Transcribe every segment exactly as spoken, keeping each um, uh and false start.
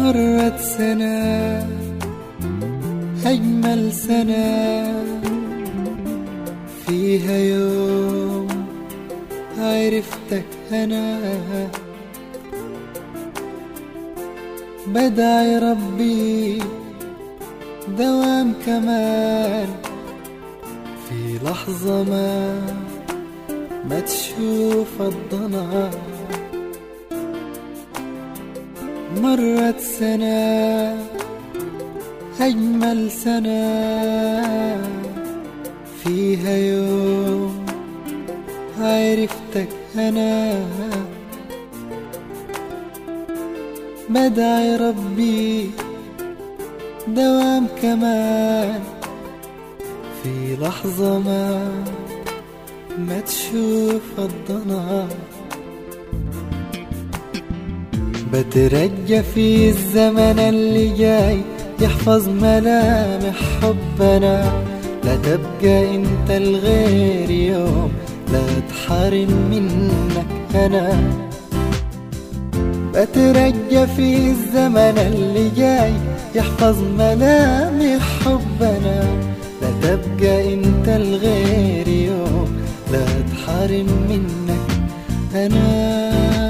مرت سنة أجمل سنة، فيها يوم عرفتك أنا. بدعي ربي دوام كمان، في لحظة ما ما تشوف الضنا. مرت سنة أجمل سنة، فيها يوم عرفتك أنا. بدعي ربي دوام كمان، في لحظة ما ما تشوف الضنا. بترجى في الزمن اللي جاي يحفظ ملامح حبنا، لا تبقى انت الغير يوم، لا تحرم منك انا. بترجى في الزمن اللي جاي يحفظ ملامح حبنا، لا تبقى انت الغير يوم، لا تحرم منك انا.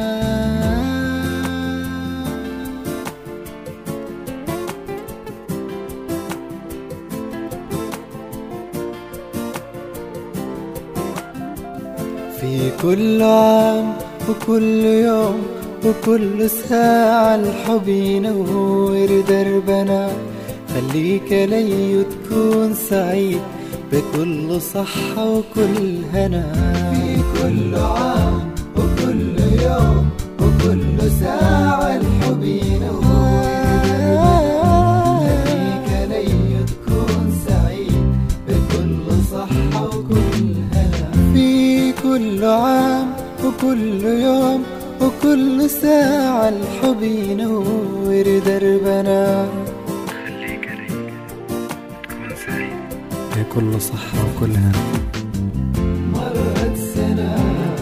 في كل عام وكل يوم وكل ساعة الحب ينور دربنا، خليك لي تكون سعيد بكل صحة وكل هنا. في كل عام وكل يوم وكل ساعة الحب ينور دربنا، خليك لي تكون سعيد بكل صحة وكل هنا. في كل عام وكل يوم وكل ساعة الحب ينور دربنا، خليك ليك تكون سعيد بكل صحة وكل هنا. مرت سنة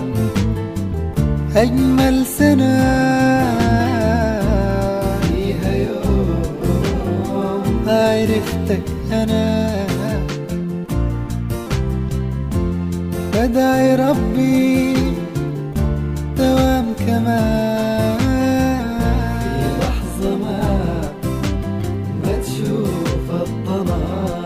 أجمل سنة، فيها يوم عرفتك أنا. بدعي ربي دوام كمان، في لحظة ما ما تشوف الضنا.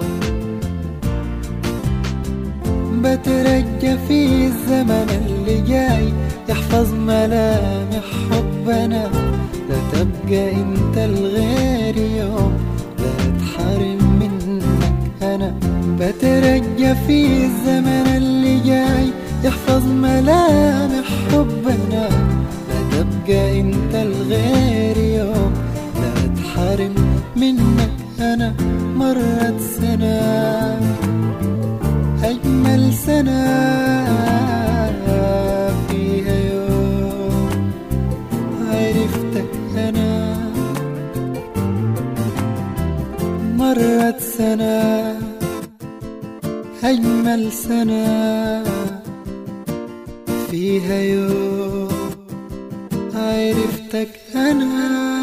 بترجى في الزمن اللي جاي يحفظ ملامح حبنا، لا تبقى انت الغير يوم، لا تحرم منك انا. بترجى في الزمن اللي جاي يحفظ ملامح حبنا، لا تبقى انت الغير يوم، لا تحرم منك انا. مرت سنة أجمل سنة، فيها يوم عرفتك أنا. مرت سنة أجمل سنة، فيها يوم عرفتك أنا.